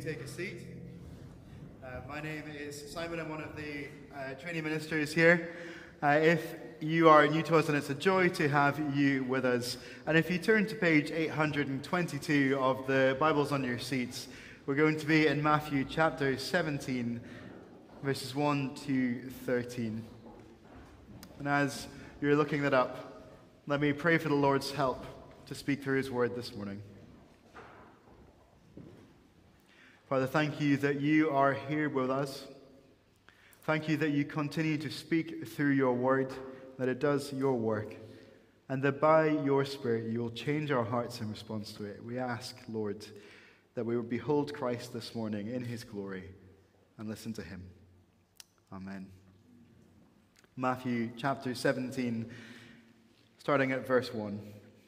take a seat. My name is Simon. I'm one of the trainee ministers here. If you are new to us, then it's a joy to have you with us. And if you turn to page 822 of the Bibles on your seats, we're going to be in Matthew chapter 17, verses 1 to 13. And as you're looking that up, let me pray for the Lord's help to speak through his word this morning. Father, thank you that you are here with us. Thank you that you continue to speak through your word, that it does your work, and that by your Spirit you will change our hearts in response to it. We ask, Lord, that we would behold Christ this morning in his glory and listen to him. Amen. Matthew chapter 17, starting at verse 1.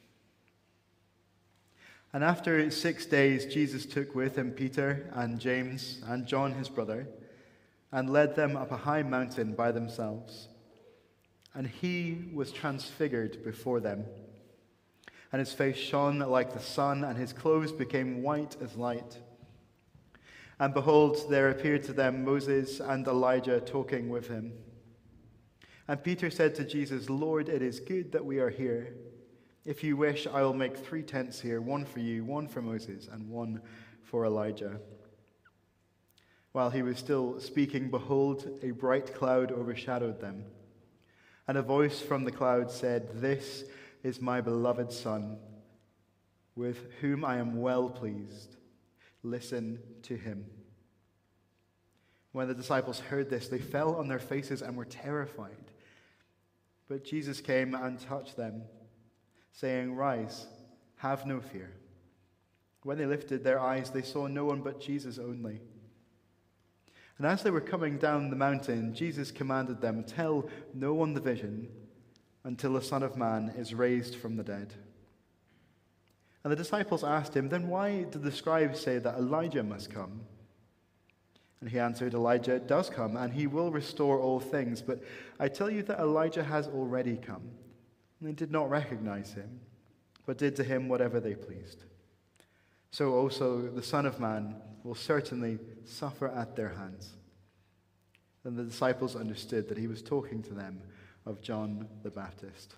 And after 6 days, Jesus took with him Peter and James and John his brother, and led them up a high mountain by themselves. And he was transfigured before them. And his face shone like the sun, and his clothes became white as light. And behold, there appeared to them Moses and Elijah talking with him. And Peter said to Jesus, "Lord, it is good that we are here. If you wish, I will make 3 tents here, one for you, one for Moses, and one for Elijah." While he was still speaking, behold, a bright cloud overshadowed them. And a voice from the cloud said, "This is my beloved Son, with whom I am well pleased. Listen to him." When the disciples heard this, they fell on their faces and were terrified. But Jesus came and touched them, saying, "Rise, have no fear." When they lifted their eyes, they saw no one but Jesus only. And as they were coming down the mountain, Jesus commanded them, "Tell no one the vision until the Son of Man is raised from the dead." And the disciples asked him, "Then why did the scribes say that Elijah must come?" And he answered, "Elijah does come, and he will restore all things. But I tell you that Elijah has already come. And they did not recognize him, but did to him whatever they pleased. So also the Son of Man will certainly suffer at their hands." Then the disciples understood that he was talking to them of John the Baptist.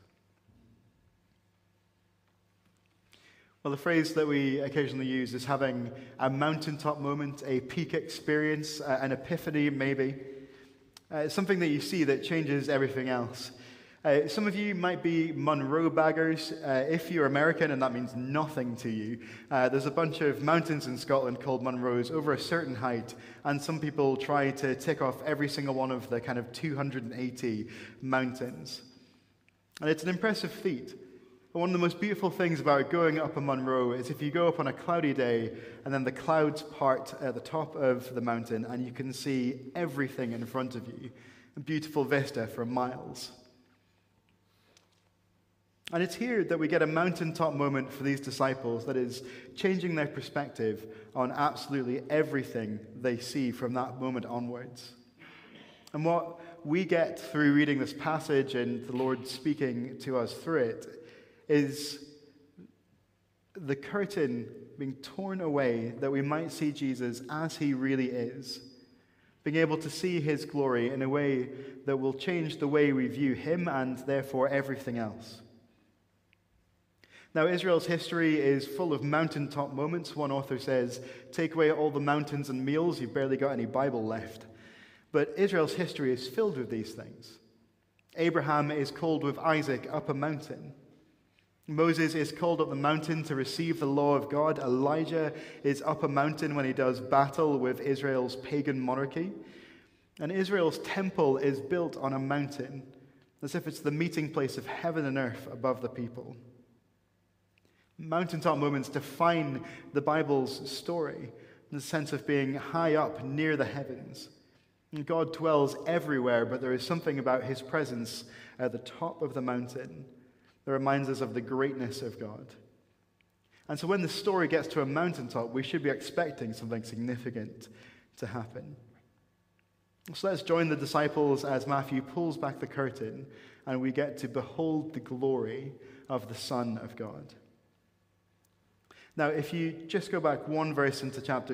Well, the phrase that we occasionally use is having a mountaintop moment, a peak experience, an epiphany maybe. It's something that you see that changes everything else. Some of you might be Munro baggers. If you're American and that means nothing to you, there's a bunch of mountains in Scotland called Munros over a certain height, and some people try to tick off every single one of the kind of 280 mountains. And it's an impressive feat. But one of the most beautiful things about going up a Munro is if you go up on a cloudy day and then the clouds part at the top of the mountain and you can see everything in front of you, a beautiful vista for miles. And it's here that we get a mountaintop moment for these disciples that is changing their perspective on absolutely everything they see from that moment onwards. And what we get through reading this passage and the Lord speaking to us through it is the curtain being torn away that we might see Jesus as he really is, being able to see his glory in a way that will change the way we view him and therefore everything else. Now, Israel's history is full of mountaintop moments. One author says, "Take away all the mountains and meals, you've barely got any Bible left." But Israel's history is filled with these things. Abraham is called with Isaac up a mountain. Moses is called up the mountain to receive the law of God. Elijah is up a mountain when he does battle with Israel's pagan monarchy. And Israel's temple is built on a mountain, as if it's the meeting place of heaven and earth above the people. Mountaintop moments define the Bible's story in the sense of being high up near the heavens. And God dwells everywhere, but there is something about his presence at the top of the mountain that reminds us of the greatness of God. And so when the story gets to a mountaintop, we should be expecting something significant to happen. So let's join the disciples as Matthew pulls back the curtain and we get to behold the glory of the Son of God. Now, if you just go back one verse into chapter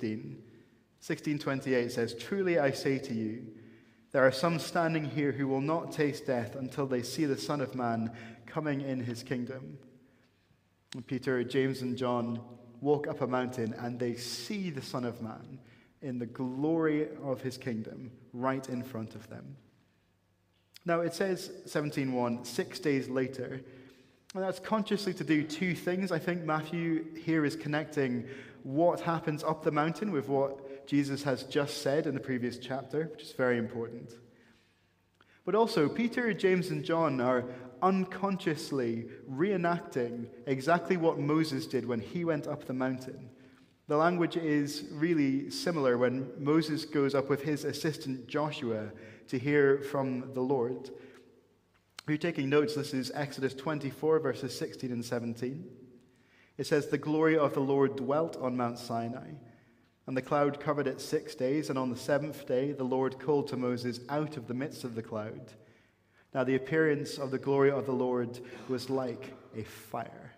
16:28 says, "Truly I say to you, there are some standing here who will not taste death until they see the Son of Man coming in his kingdom." And Peter, James, and John walk up a mountain and they see the Son of Man in the glory of his kingdom right in front of them. Now, it says, 17:1, 6 days later. And that's consciously to do two things. I think Matthew here is connecting what happens up the mountain with what Jesus has just said in the previous chapter, which is very important. But also, Peter, James, and John are unconsciously reenacting exactly what Moses did when he went up the mountain. The language is really similar when Moses goes up with his assistant Joshua to hear from the Lord. If you're taking notes, this is Exodus 24, verses 16 and 17. It says, "The glory of the Lord dwelt on Mount Sinai, and the cloud covered it 6 days, and on the seventh day the Lord called to Moses out of the midst of the cloud. Now the appearance of the glory of the Lord was like a fire."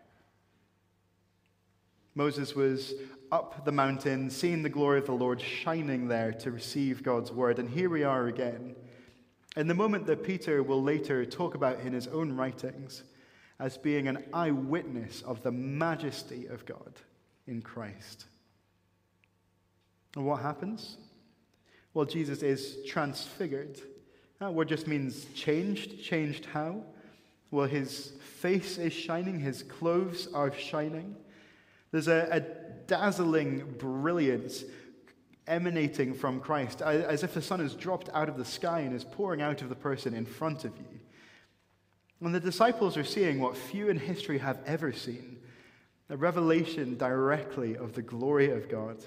Moses was up the mountain, seeing the glory of the Lord shining there to receive God's word. And here we are again, in the moment that Peter will later talk about in his own writings as being an eyewitness of the majesty of God in Christ. And what happens? Well, Jesus is transfigured. That word just means changed. Changed how? Well, his face is shining, his clothes are shining. There's a dazzling brilliance emanating from Christ, as if the sun has dropped out of the sky and is pouring out of the person in front of you. And the disciples are seeing what few in history have ever seen, a revelation directly of the glory of God.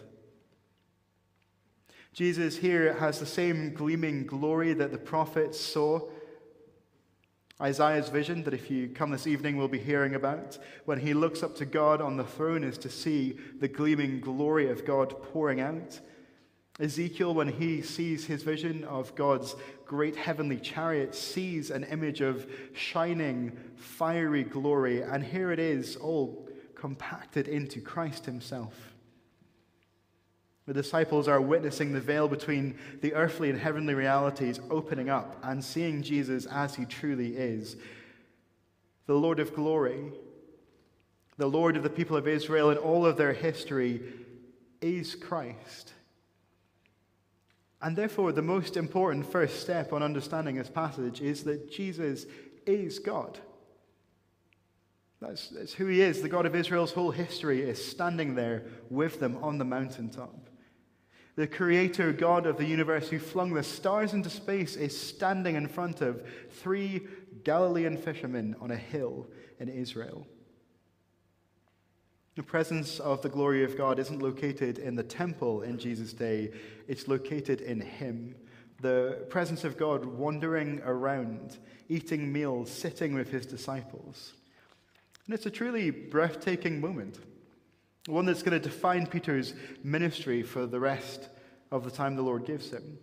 Jesus here has the same gleaming glory that the prophets saw. Isaiah's vision, that if you come this evening we'll be hearing about, when he looks up to God on the throne, is to see the gleaming glory of God pouring out. Ezekiel, when he sees his vision of God's great heavenly chariot, sees an image of shining, fiery glory, and here it is, all compacted into Christ himself. The disciples are witnessing the veil between the earthly and heavenly realities opening up and seeing Jesus as he truly is. The Lord of glory, the Lord of the people of Israel in all of their history, is Christ. And therefore, the most important first step on understanding this passage is that Jesus is God. That's who he is. The God of Israel's whole history is standing there with them on the mountaintop. The creator God of the universe who flung the stars into space is standing in front of 3 Galilean fishermen on a hill in Israel. The presence of the glory of God isn't located in the temple in Jesus' day. It's located in him. The presence of God wandering around, eating meals, sitting with his disciples. And it's a truly breathtaking moment. One that's going to define Peter's ministry for the rest of the time the Lord gives him.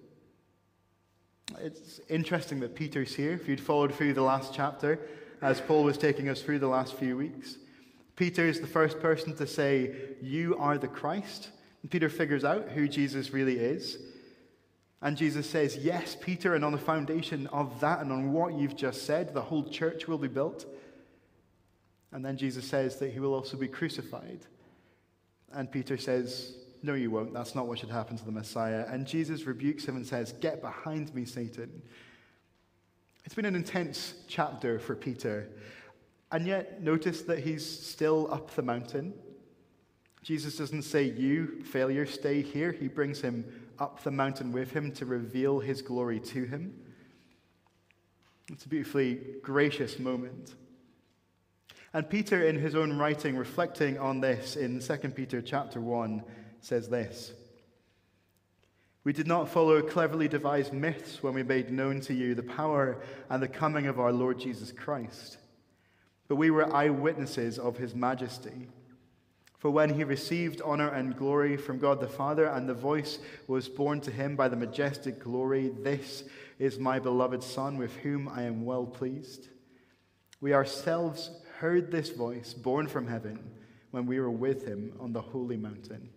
It's interesting that Peter's here. If you'd followed through the last chapter, as Paul was taking us through the last few weeks, Peter is the first person to say, "You are the Christ." And Peter figures out who Jesus really is. And Jesus says, "Yes, Peter, and on the foundation of that and on what you've just said, the whole church will be built." And then Jesus says that he will also be crucified. And Peter says, "No, you won't. That's not what should happen to the Messiah." And Jesus rebukes him and says, "Get behind me, Satan." It's been an intense chapter for Peter. And yet, notice that he's still up the mountain. Jesus doesn't say, "You, failure, stay here." He brings him up the mountain with him to reveal his glory to him. It's a beautifully gracious moment. And Peter, in his own writing, reflecting on this in 2 Peter chapter 1, says this: "We did not follow cleverly devised myths when we made known to you the power and the coming of our Lord Jesus Christ, but we were eyewitnesses of his majesty. For when he received honor and glory from God the Father, and the voice was borne to him by the majestic glory, 'This is my beloved Son, with whom I am well pleased,' we ourselves heard this voice born from heaven when we were with him on the holy mountain.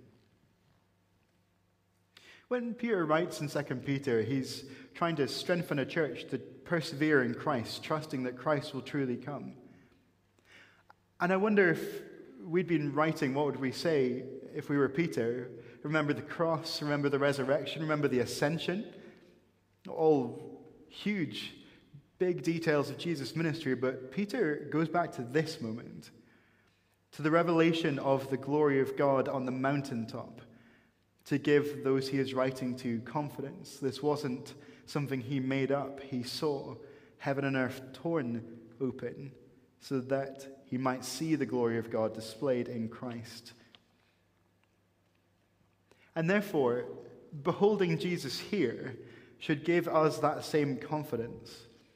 When Peter writes in 2 Peter, he's trying to strengthen a church to persevere in Christ, trusting that Christ will truly come. And I wonder if we'd been writing, what would we say if we were Peter? Remember the cross, remember the resurrection, remember the ascension. All huge, big details of Jesus' ministry, but Peter goes back to this moment, to the revelation of the glory of God on the mountaintop, to give those he is writing to confidence. This wasn't something he made up. He saw heaven and earth torn open so that he might see the glory of God displayed in Christ. And therefore, beholding Jesus here should give us that same confidence.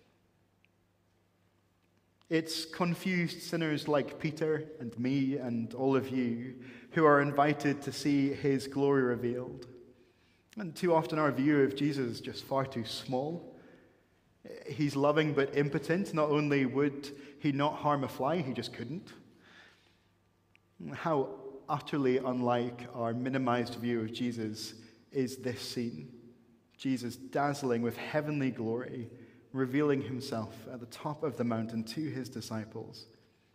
It's confused sinners like Peter and me and all of you who are invited to see his glory revealed. And too often our view of Jesus is just far too small. He's loving but impotent. Not only would he not harm a fly, he just couldn't. How utterly unlike our minimized view of Jesus is this scene. Jesus dazzling with heavenly glory, revealing himself at the top of the mountain to his disciples.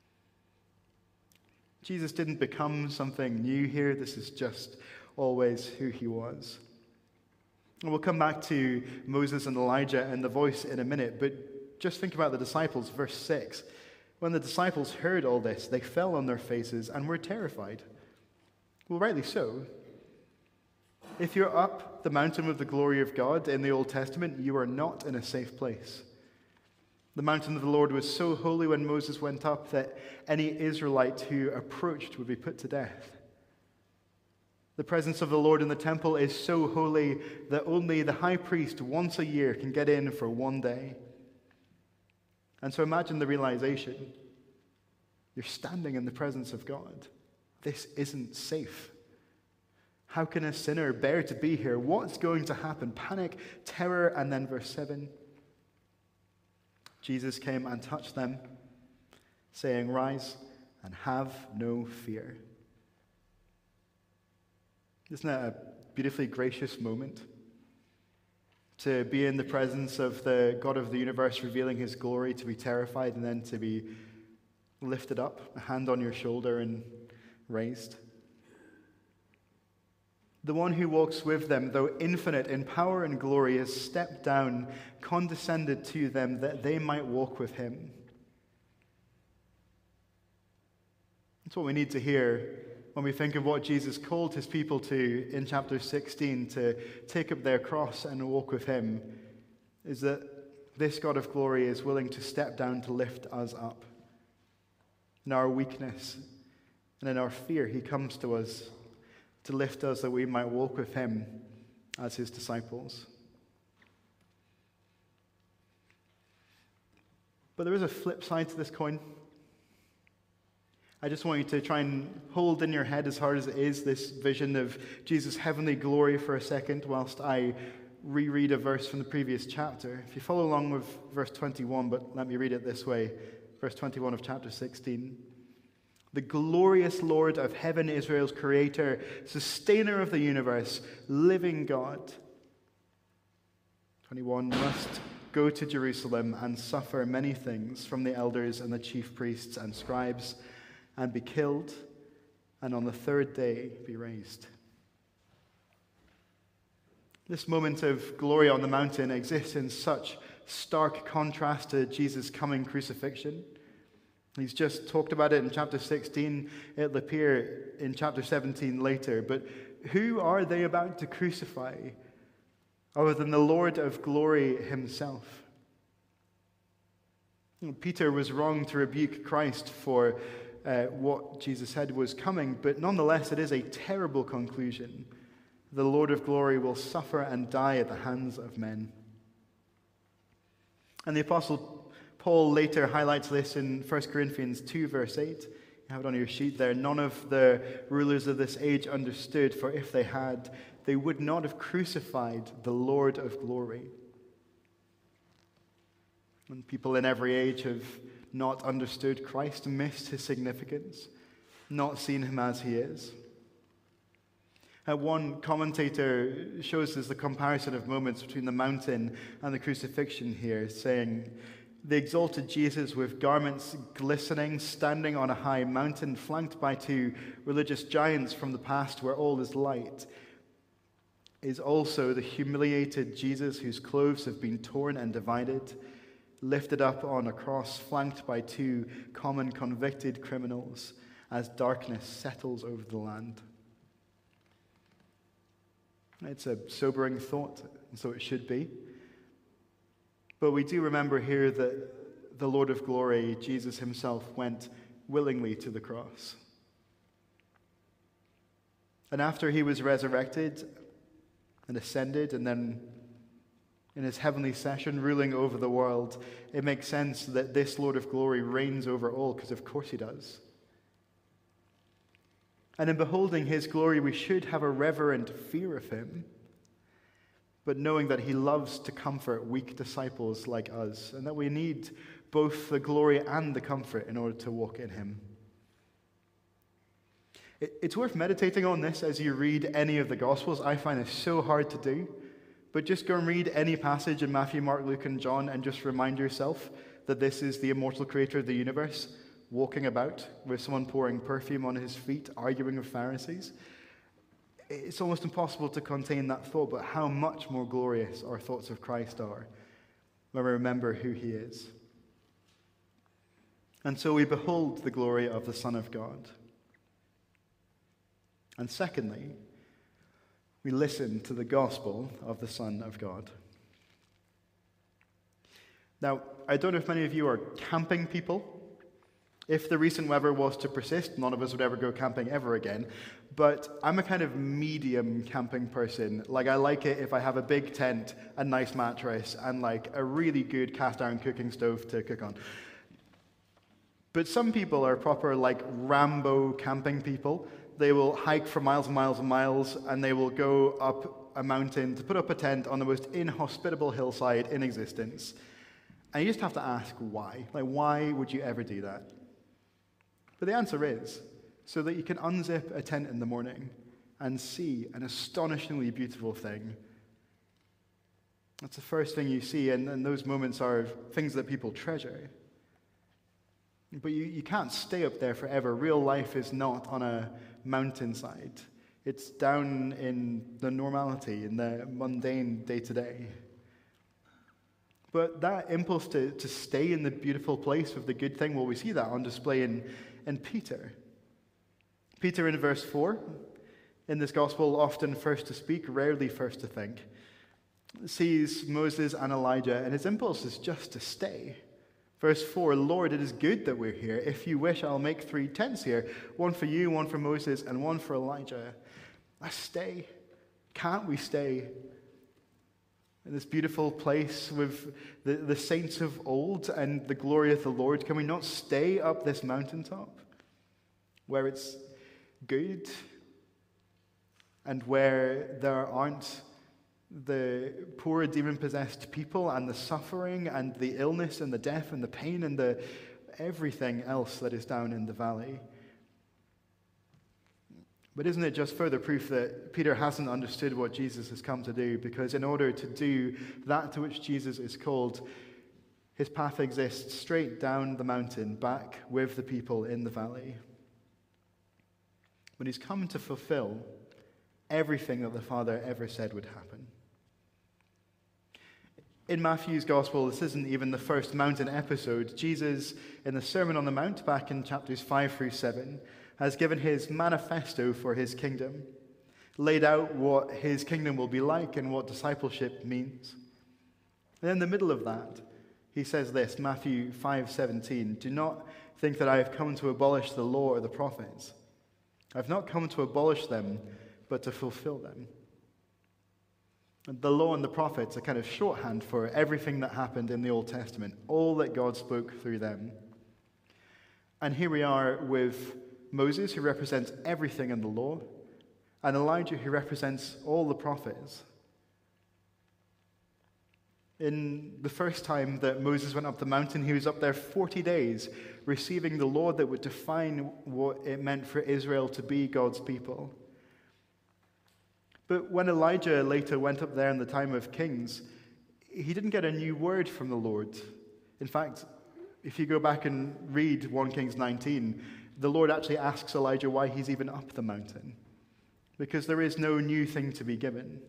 Jesus didn't become something new here. This is just always who he was. And we'll come back to Moses and Elijah and the voice in a minute, but just think about the disciples, verse 6. When the disciples heard all this, they fell on their faces and were terrified. Well, rightly so. If you're up the mountain of the glory of God in the Old Testament, you are not in a safe place. The mountain of the Lord was so holy when Moses went up that any Israelite who approached would be put to death. The presence of the Lord in the temple is so holy that only the high priest once a year can get in for one day. And so imagine the realization. You're standing in the presence of God. This isn't safe. How can a sinner bear to be here? What's going to happen? Panic, terror, and then verse 7. Jesus came and touched them, saying, "Rise and have no fear." Isn't that a beautifully gracious moment? To be in the presence of the God of the universe revealing his glory, to be terrified, and then to be lifted up, a hand on your shoulder and raised. The one who walks with them, though infinite in power and glory, has stepped down, condescended to them, that they might walk with him. That's what we need to hear when we think of what Jesus called his people to in chapter 16, to take up their cross and walk with him, is that this God of glory is willing to step down to lift us up. In our weakness and in our fear, he comes to us to lift us that we might walk with him as his disciples. But there is a flip side to this coin. I just want you to try and hold in your head, as hard as it is, this vision of Jesus' heavenly glory for a second whilst I reread a verse from the previous chapter. If you follow along with verse 21, but let me read it this way. Verse 21 of chapter 16. The glorious Lord of heaven, Israel's creator, sustainer of the universe, living God. 21, must go to Jerusalem and suffer many things from the elders and the chief priests and scribes, and be killed, and on the third day be raised. This moment of glory on the mountain exists in such stark contrast to Jesus' coming crucifixion. He's just talked about it in chapter 16. It'll appear in chapter 17 later. But who are they about to crucify other than the Lord of glory himself? Peter was wrong to rebuke Christ for what Jesus said was coming, but nonetheless, it is a terrible conclusion. The Lord of glory will suffer and die at the hands of men. And the Apostle Paul later highlights this in 1 Corinthians 2, verse 8. You have it on your sheet there. None of the rulers of this age understood, for if they had, they would not have crucified the Lord of glory. And people in every age have not understood Christ, missed his significance. not seen him as he is. One commentator shows us the comparison of moments between the mountain and the crucifixion here, saying, the exalted Jesus with garments glistening, standing on a high mountain, flanked by two religious giants from the past where all is light, is also the humiliated Jesus whose clothes have been torn and divided, lifted up on a cross, flanked by two common convicted criminals as darkness settles over the land. It's a sobering thought, and so it should be. But we do remember here that the Lord of glory, Jesus himself, went willingly to the cross. And after he was resurrected and ascended, and then in his heavenly session ruling over the world, it makes sense that this Lord of glory reigns over all, because of course he does. And in beholding his glory, we should have a reverent fear of him, but knowing that he loves to comfort weak disciples like us, and that we need both the glory and the comfort in order to walk in him. It's worth meditating on this as you read any of the Gospels. I find this so hard to do, but just go and read any passage in Matthew, Mark, Luke, and John, and just remind yourself that this is the immortal creator of the universe, walking about with someone pouring perfume on his feet, arguing with Pharisees. It's almost impossible to contain that thought, but how much more glorious our thoughts of Christ are when we remember who he is. And so we behold the glory of the Son of God. And secondly, we listen to the gospel of the Son of God. Now, I don't know if many of you are camping people. If the recent weather was to persist, none of us would ever go camping ever again. But I'm a kind of medium camping person. Like, I like it if I have a big tent, a nice mattress, and like a really good cast iron cooking stove to cook on. But some people are proper like Rambo camping people. They will hike for miles and miles and miles, and they will go up a mountain to put up a tent on the most inhospitable hillside in existence. And you just have to ask why. Like, why would you ever do that? But the answer is, so that you can unzip a tent in the morning and see an astonishingly beautiful thing. That's the first thing you see, and those moments are things that people treasure. But you can't stay up there forever. Real life is not on a mountainside. It's down in the normality, in the mundane day-to-day. But that impulse to stay in the beautiful place of the good thing, well, we see that on display in Peter. Peter in verse 4, in this gospel, often first to speak, rarely first to think, sees Moses and Elijah, and his impulse is just to stay. Verse 4, Lord, it is good that we're here. If you wish, I'll make 3 tents here, one for you, one for Moses, and one for Elijah. Let's stay. Can't we stay in this beautiful place with the saints of old and the glory of the Lord? Can we not stay up this mountaintop where it's good and where there aren't the poor demon-possessed people and the suffering and the illness and the death and the pain and the everything else that is down in the valley? But isn't it just further proof that Peter hasn't understood what Jesus has come to do? Because in order to do that to which Jesus is called, his path exists straight down the mountain, back with the people in the valley. But he's come to fulfill everything that the Father ever said would happen. In Matthew's Gospel, this isn't even the first mountain episode. Jesus, in the Sermon on the Mount, back in chapters 5 through 7, has given his manifesto for his kingdom, laid out what his kingdom will be like and what discipleship means. And in the middle of that, he says this, Matthew 5:17, "Do not think that I have come to abolish the law or the prophets. I've not come to abolish them, but to fulfill them." And the law and the prophets are kind of shorthand for everything that happened in the Old Testament, all that God spoke through them. And here we are with Moses, who represents everything in the law, and Elijah, who represents all the prophets. In the first time that Moses went up the mountain, he was up there 40 days, receiving the law that would define what it meant for Israel to be God's people. But when Elijah later went up there in the time of Kings, he didn't get a new word from the Lord. In fact, if you go back and read 1 Kings 19, the Lord actually asks Elijah why he's even up the mountain, because there is no new thing to be given.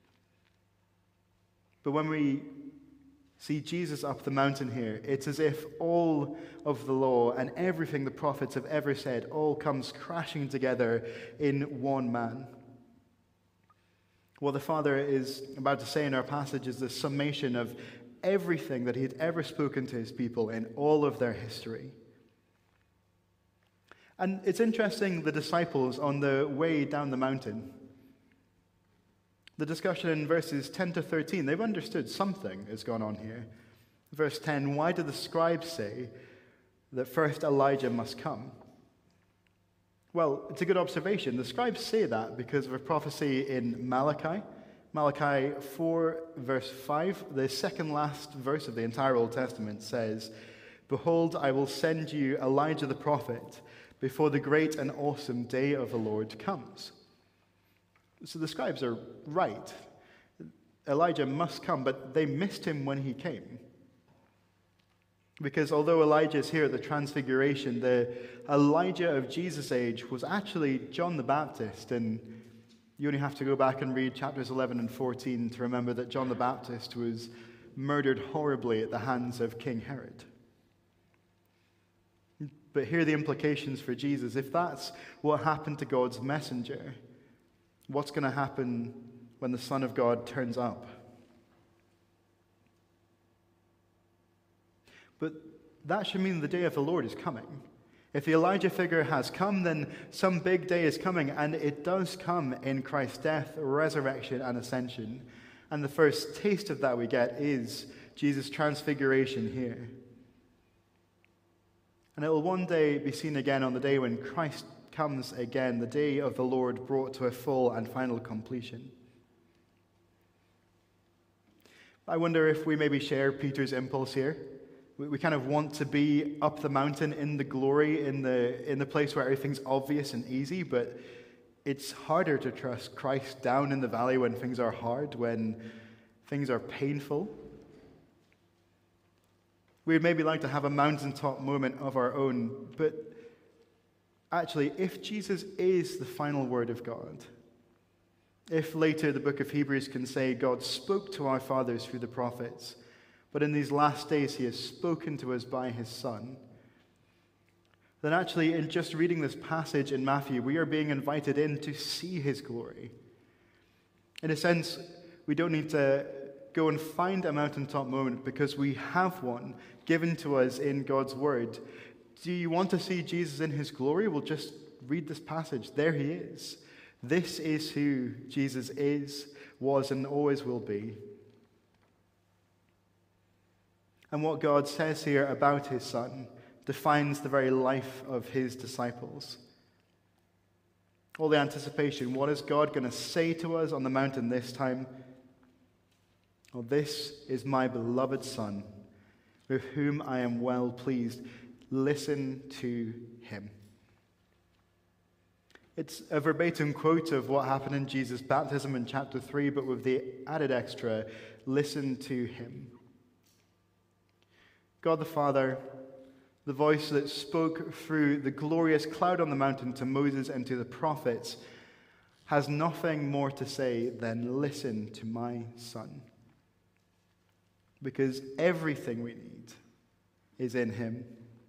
But when we see Jesus up the mountain here, it's as if all of the law and everything the prophets have ever said all comes crashing together in one man. What the Father is about to say in our passage is the summation of everything that he had ever spoken to his people in all of their history. And it's interesting, the disciples on the way down the mountain, the discussion in verses 10 to 13, they've understood something has gone on here. Verse 10, why do the scribes say that first Elijah must come? Well, it's a good observation. The scribes say that because of a prophecy in Malachi. Malachi 4, verse 5, the second last verse of the entire Old Testament says, "Behold, I will send you Elijah the prophet before the great and awesome day of the Lord comes." So the scribes are right. Elijah must come, but they missed him when he came. Because although Elijah is here at the Transfiguration, the Elijah of Jesus' age was actually John the Baptist. And you only have to go back and read chapters 11 and 14 to remember that John the Baptist was murdered horribly at the hands of King Herod. But here are the implications for Jesus. If that's what happened to God's messenger, what's going to happen when the Son of God turns up? But that should mean the day of the Lord is coming. If the Elijah figure has come, then some big day is coming, and it does come in Christ's death, resurrection, and ascension. And the first taste of that we get is Jesus' transfiguration here. And it will one day be seen again on the day when Christ comes again, the day of the Lord brought to a full and final completion. I wonder if we maybe share Peter's impulse here. We kind of want to be up the mountain in the glory, in the place where everything's obvious and easy, but it's harder to trust Christ down in the valley when things are hard, when things are painful. We'd maybe like to have a mountaintop moment of our own, but actually, if Jesus is the final word of God, if later the book of Hebrews can say God spoke to our fathers through the prophets, but in these last days he has spoken to us by his Son, then actually in just reading this passage in Matthew, we are being invited in to see his glory. In a sense, we don't need to go and find a mountaintop moment because we have one given to us in God's word. Do you want to see Jesus in his glory? Well, just read this passage. There he is. This is who Jesus is, was, and always will be. And what God says here about his Son defines the very life of his disciples. All the anticipation. What is God going to say to us on the mountain this time? Well, this is my beloved Son, with whom I am well pleased. Listen to him. It's a verbatim quote of what happened in Jesus' baptism in chapter 3, but with the added extra, listen to him. God the Father, the voice that spoke through the glorious cloud on the mountain to Moses and to the prophets, has nothing more to say than listen to my Son. Because everything we need is in him.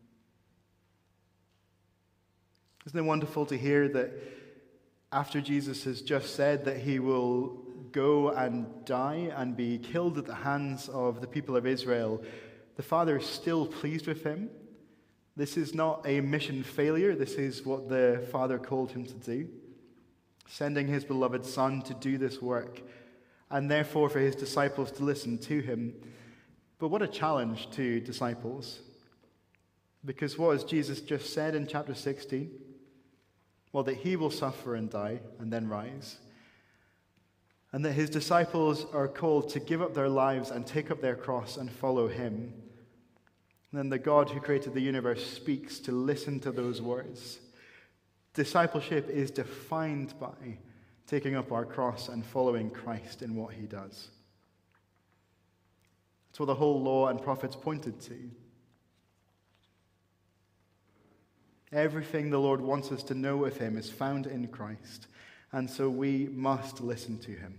Isn't it wonderful to hear that after Jesus has just said that he will go and die and be killed at the hands of the people of Israel, the Father is still pleased with him? This is not a mission failure. This is what the Father called him to do, sending his beloved Son to do this work, and therefore for his disciples to listen to him. But what a challenge to disciples. Because what has Jesus just said in chapter 16? Well, that he will suffer and die and then rise. and that his disciples are called to give up their lives and take up their cross and follow him. And then the God who created the universe speaks to listen to those words. Discipleship is defined by taking up our cross and following Christ in what he does. That's what the whole law and prophets pointed to. Everything the Lord wants us to know of him is found in Christ, and so we must listen to him.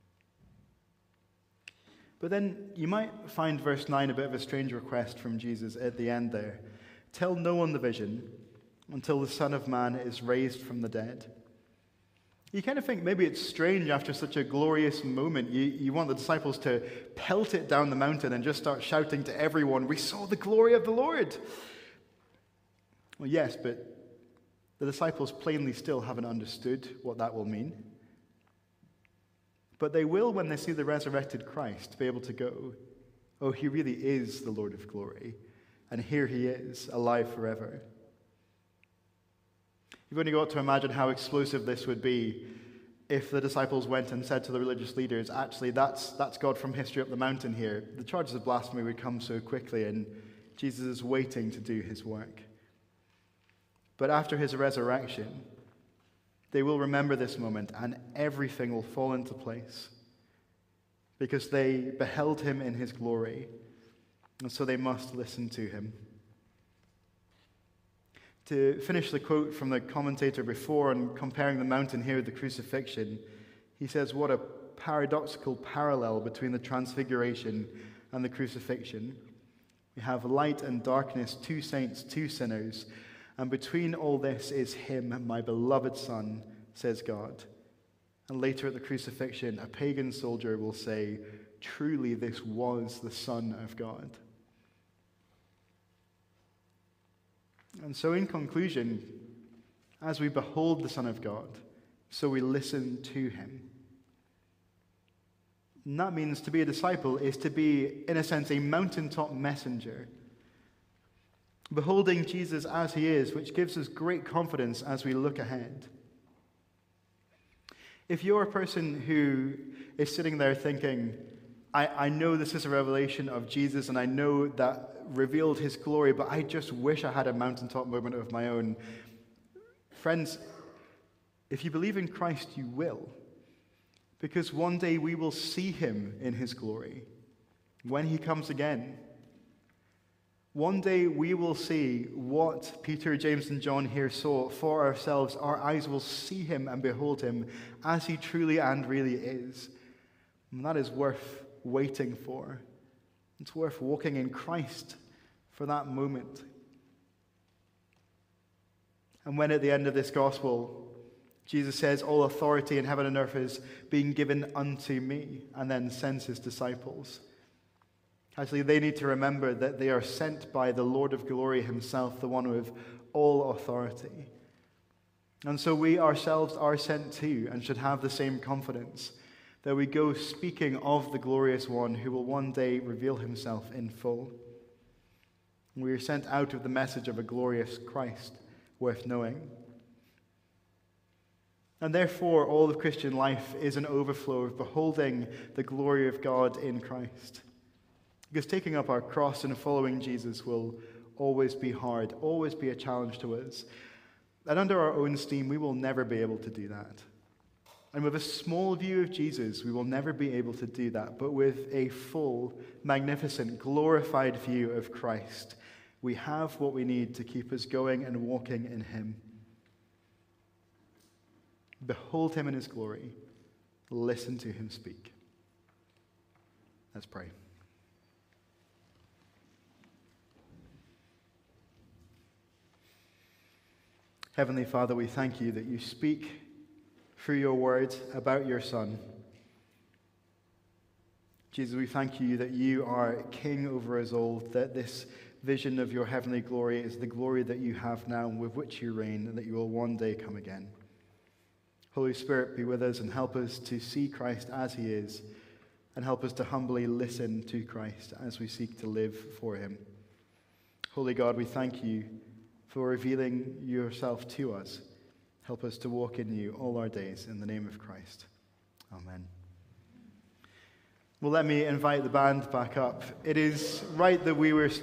But then you might find verse 9 a bit of a strange request from Jesus at the end there. Tell no one the vision until the Son of Man is raised from the dead. You kind of think maybe it's strange after such a glorious moment. You want the disciples to pelt it down the mountain and just start shouting to everyone, "We saw the glory of the Lord." Well, yes, but the disciples plainly still haven't understood what that will mean. But they will, when they see the resurrected Christ, be able to go, "Oh, he really is the Lord of glory, and here he is, alive forever." You've only got to imagine how explosive this would be if the disciples went and said to the religious leaders, "Actually, that's God from history up the mountain here." The charges of blasphemy would come so quickly, and Jesus is waiting to do his work. But after his resurrection, they will remember this moment, and everything will fall into place because they beheld him in his glory, and so they must listen to him. To finish the quote from the commentator before and comparing the mountain here with the crucifixion, he says, what a paradoxical parallel between the transfiguration and the crucifixion. We have light and darkness, two saints, two sinners, and between all this is him, my beloved Son, says God. And later at the crucifixion, a pagan soldier will say, truly this was the Son of God. And so in conclusion, as we behold the Son of God, so we listen to him. And that means to be a disciple is to be, in a sense, a mountaintop messenger, beholding Jesus as he is, which gives us great confidence as we look ahead. If you're a person who is sitting there thinking, I know this is a revelation of Jesus and I know that revealed his glory, but I just wish I had a mountaintop moment of my own. Friends, if you believe in Christ, you will. Because one day we will see him in his glory when he comes again. One day we will see what Peter, James, and John here saw for ourselves. Our eyes will see him and behold him as he truly and really is. And that is worth waiting for. It's worth walking in Christ for that moment. And when at the end of this gospel, Jesus says, all authority in heaven and earth is being given unto me, and then sends his disciples. Actually, they need to remember that they are sent by the Lord of glory himself, the one with all authority. And so we ourselves are sent too, and should have the same confidence that we go speaking of the glorious one who will one day reveal himself in full. We are sent out with the message of a glorious Christ worth knowing. And therefore, all of Christian life is an overflow of beholding the glory of God in Christ. Because taking up our cross and following Jesus will always be hard, always be a challenge to us. And under our own steam, we will never be able to do that. And with a small view of Jesus, we will never be able to do that. But with a full, magnificent, glorified view of Christ, we have what we need to keep us going and walking in him. Behold him in his glory. Listen to him speak. Let's pray. Heavenly Father, we thank you that you speak through your words about your Son. Jesus, we thank you that you are King over us all, that this vision of your heavenly glory is the glory that you have now and with which you reign, and that you will one day come again. Holy Spirit, be with us and help us to see Christ as he is, and help us to humbly listen to Christ as we seek to live for him. Holy God, we thank you for revealing yourself to us. Help us to walk in you all our days. In the name of Christ. Amen. Well, let me invite the band back up. It is right that we were